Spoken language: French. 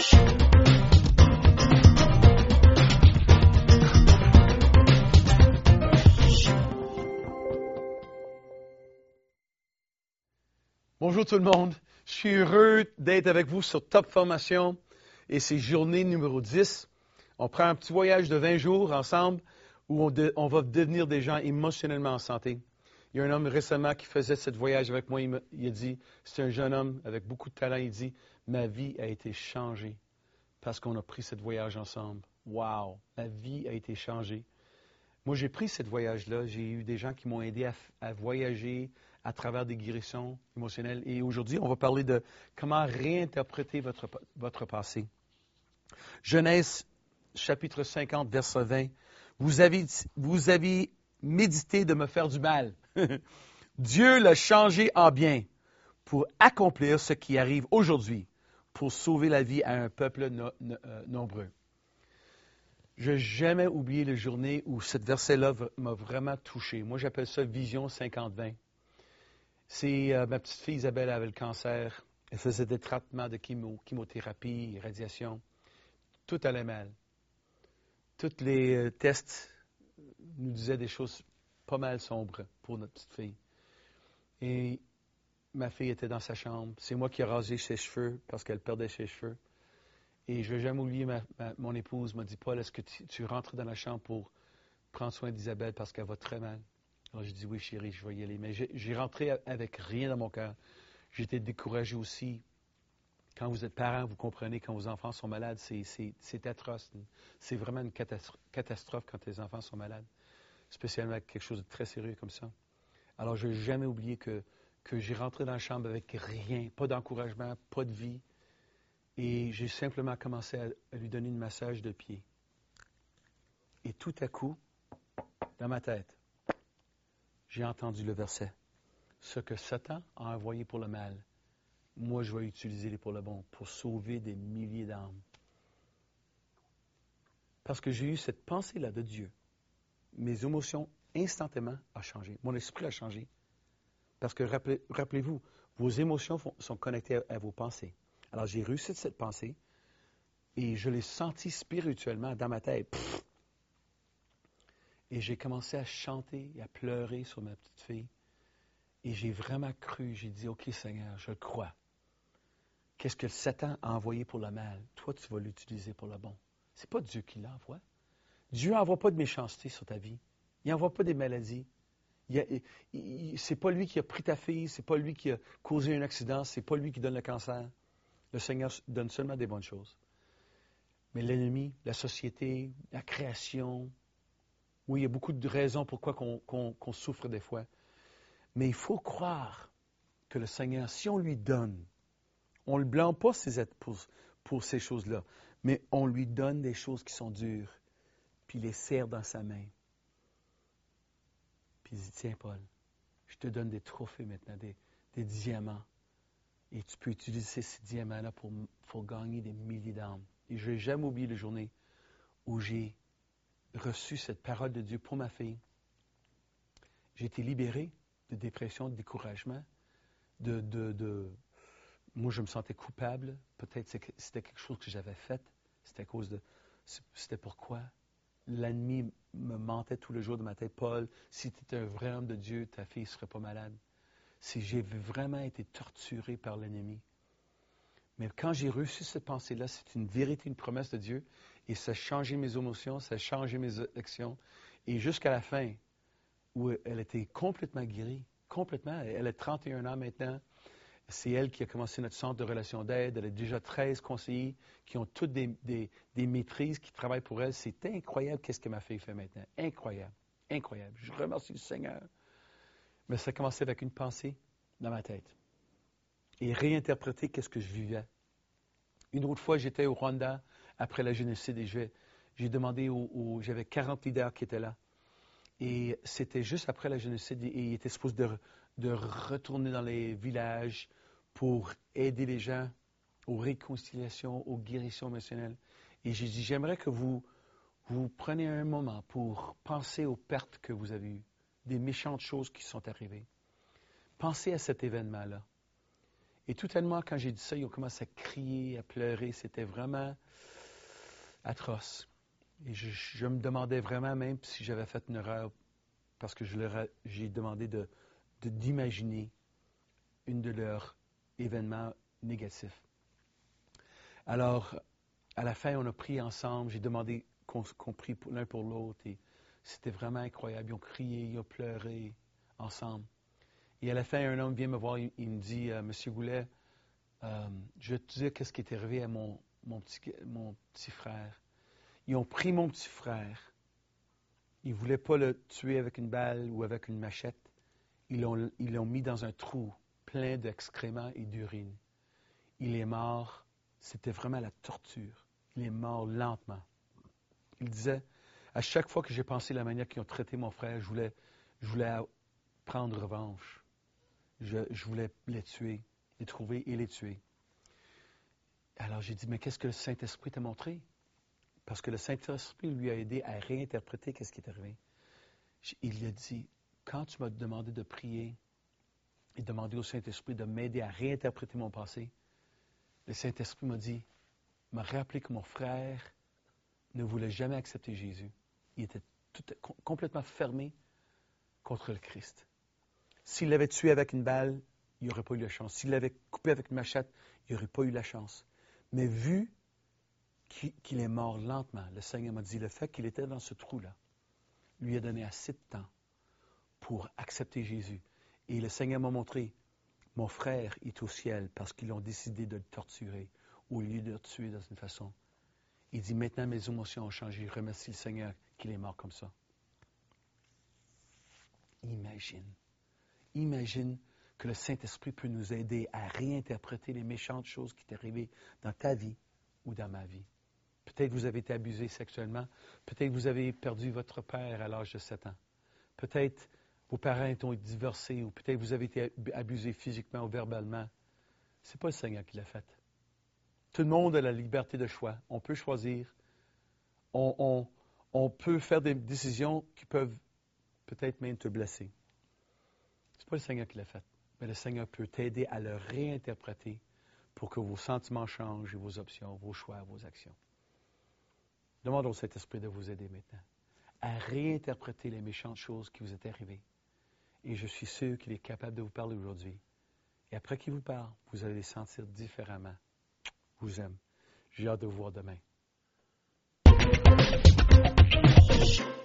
Bonjour tout le monde, je suis heureux d'être avec vous sur Top Formation et c'est journée numéro 10. On prend un petit voyage de 20 jours ensemble où on va devenir des gens émotionnellement en santé. Il y a un homme récemment qui faisait ce voyage avec moi, il a dit, c'est un jeune homme avec beaucoup de talent, il dit, ma vie a été changée parce qu'on a pris ce voyage ensemble. Wow, ma vie a été changée. Moi, j'ai pris ce voyage-là. J'ai eu des gens qui m'ont aidé à voyager à travers des guérisons émotionnelles. Et aujourd'hui, on va parler de comment réinterpréter votre passé. Genèse, chapitre 50, verset 20. Vous avez médité de me faire du mal. Dieu l'a changé en bien pour accomplir ce qui arrive aujourd'hui, pour sauver la vie à un peuple nombreux. Je n'ai jamais oublié la journée où cette verset-là m'a vraiment touché. Moi, j'appelle ça Vision 50-20. C'est ma petite fille Isabelle avait le cancer. Elle faisait des traitements de chimiothérapie, radiation. Tout allait mal. Tous les tests nous disaient des choses pas mal sombres pour notre petite fille. Et ma fille était dans sa chambre. C'est moi qui ai rasé ses cheveux parce qu'elle perdait ses cheveux. Et je n'ai jamais oublié, mon épouse m'a dit, Paul, est-ce que tu rentres dans la chambre pour prendre soin d'Isabelle parce qu'elle va très mal? Alors j'ai dit, oui chérie, je vais y aller. Mais j'ai rentré avec rien dans mon cœur. J'étais découragé aussi. Quand vous êtes parent, vous comprenez, quand vos enfants sont malades, c'est atroce. C'est vraiment une catastrophe quand les enfants sont malades, spécialement avec quelque chose de très sérieux comme ça. Alors je n'ai jamais oublié que j'ai rentré dans la chambre avec rien, pas d'encouragement, pas de vie. Et j'ai simplement commencé à lui donner une massage de pied. Et tout à coup, dans ma tête, j'ai entendu le verset. Ce que Satan a envoyé pour le mal, moi je vais utiliser pour le bon, pour sauver des milliers d'âmes. Parce que j'ai eu cette pensée-là de Dieu. Mes émotions, instantanément, ont changé. Mon esprit a changé. Parce que rappelez-vous, vos émotions sont connectées à vos pensées. Alors j'ai reçu cette pensée et je l'ai sentie spirituellement dans ma tête. Et j'ai commencé à chanter et à pleurer sur ma petite fille. Et j'ai vraiment cru, j'ai dit, OK Seigneur, je crois. Qu'est-ce que Satan a envoyé pour le mal? Toi, tu vas l'utiliser pour le bon. Ce n'est pas Dieu qui l'envoie. Dieu n'envoie pas de méchanceté sur ta vie. Il n'envoie pas des maladies. C'est pas lui qui a pris ta fille, c'est pas lui qui a causé un accident, c'est pas lui qui donne le cancer. Le Seigneur donne seulement des bonnes choses. Mais l'ennemi, la société, la création, oui, il y a beaucoup de raisons pourquoi qu'on souffre des fois. Mais il faut croire que le Seigneur, si on lui donne, on ne le blâme pas pour ces choses-là, mais on lui donne des choses qui sont dures, puis il les serre dans sa main. Puis il dit, tiens Paul, je te donne des trophées maintenant, des diamants. Et tu peux utiliser ces diamants-là pour gagner des milliers d'âmes. Et je n'ai jamais oublié la journée où j'ai reçu cette parole de Dieu pour ma fille. J'ai été libéré de dépression, de découragement, moi, je me sentais coupable. Peut-être c'était quelque chose que j'avais fait. C'était pourquoi l'ennemi me mentait tous les jours de ma tête. Paul, si tu étais un vrai homme de Dieu, ta fille ne serait pas malade. Si j'ai vraiment été torturé par l'ennemi. Mais quand j'ai reçu cette pensée-là, c'est une vérité, une promesse de Dieu. Et ça a changé mes émotions, ça a changé mes actions. Et jusqu'à la fin, où elle était complètement guérie, complètement. Elle a 31 ans maintenant. C'est elle qui a commencé notre centre de relations d'aide. Elle a déjà 13 conseillers qui ont toutes des maîtrises, qui travaillent pour elle. C'est incroyable qu'est-ce que ma fille fait maintenant. Incroyable. Incroyable. Je remercie le Seigneur. Mais ça a commencé avec une pensée dans ma tête. Et réinterpréter qu'est-ce que je vivais. Une autre fois, j'étais au Rwanda après la génocide et j'ai demandé j'avais 40 leaders qui étaient là. Et c'était juste après la génocide et ils étaient supposés de retourner dans les villages pour aider les gens aux réconciliations, aux guérisons émotionnelles. Et j'ai dit, j'aimerais que vous preniez un moment pour penser aux pertes que vous avez eues, des méchantes choses qui sont arrivées. Pensez à cet événement-là. Et tout tellement, quand j'ai dit ça, ils ont commencé à crier, à pleurer. C'était vraiment atroce. Et je me demandais vraiment même si j'avais fait une erreur parce que j'ai demandé d'imaginer une de leurs événements négatifs. Alors, à la fin, on a prié ensemble. J'ai demandé qu'on prie l'un pour l'autre. Et c'était vraiment incroyable. Ils ont crié, ils ont pleuré ensemble. Et à la fin, un homme vient me voir. Il me dit, Monsieur Goulet, je vais te dire qu'est-ce qui est arrivé à mon petit frère. Ils ont pris mon petit frère. Ils ne voulaient pas le tuer avec une balle ou avec une machette. Ils l'ont mis dans un trou plein d'excréments et d'urine. Il est mort. C'était vraiment la torture. Il est mort lentement. Il disait, à chaque fois que j'ai pensé la manière qu'ils ont traité mon frère, je voulais prendre revanche. Je voulais les tuer, les trouver et les tuer. Alors j'ai dit, mais qu'est-ce que le Saint-Esprit t'a montré? Parce que le Saint-Esprit lui a aidé à réinterpréter qu'est-ce qui est arrivé. Il lui a dit, quand tu m'as demandé de prier et demander au Saint-Esprit de m'aider à réinterpréter mon passé, le Saint-Esprit m'a rappelé que mon frère ne voulait jamais accepter Jésus. Il était complètement fermé contre le Christ. S'il l'avait tué avec une balle, il n'aurait pas eu la chance. S'il l'avait coupé avec une machette, il n'aurait pas eu la chance. Mais vu qu'il est mort lentement, le Seigneur m'a dit, le fait qu'il était dans ce trou-là, lui a donné assez de temps pour accepter Jésus. Et le Seigneur m'a montré, mon frère est au ciel parce qu'ils ont décidé de le torturer au lieu de le tuer dans une façon. Il dit, maintenant mes émotions ont changé. Je remercie le Seigneur qu'il est mort comme ça. Imagine que le Saint-Esprit peut nous aider à réinterpréter les méchantes choses qui t'est arrivées dans ta vie ou dans ma vie. Peut-être vous avez été abusé sexuellement. Peut-être vous avez perdu votre père à l'âge de 7 ans. Peut-être vos parents ont été divorcés ou peut-être vous avez été abusé physiquement ou verbalement. Ce n'est pas le Seigneur qui l'a fait. Tout le monde a la liberté de choix. On peut choisir. On peut faire des décisions qui peuvent peut-être même te blesser. Ce n'est pas le Seigneur qui l'a fait. Mais le Seigneur peut t'aider à le réinterpréter pour que vos sentiments changent et vos options, vos choix, vos actions. Demande au Saint-Esprit de vous aider maintenant à réinterpréter les méchantes choses qui vous étaient arrivées. Et je suis sûr qu'il est capable de vous parler aujourd'hui. Et après qu'il vous parle, vous allez les sentir différemment. Je vous aime. J'ai hâte de vous voir demain.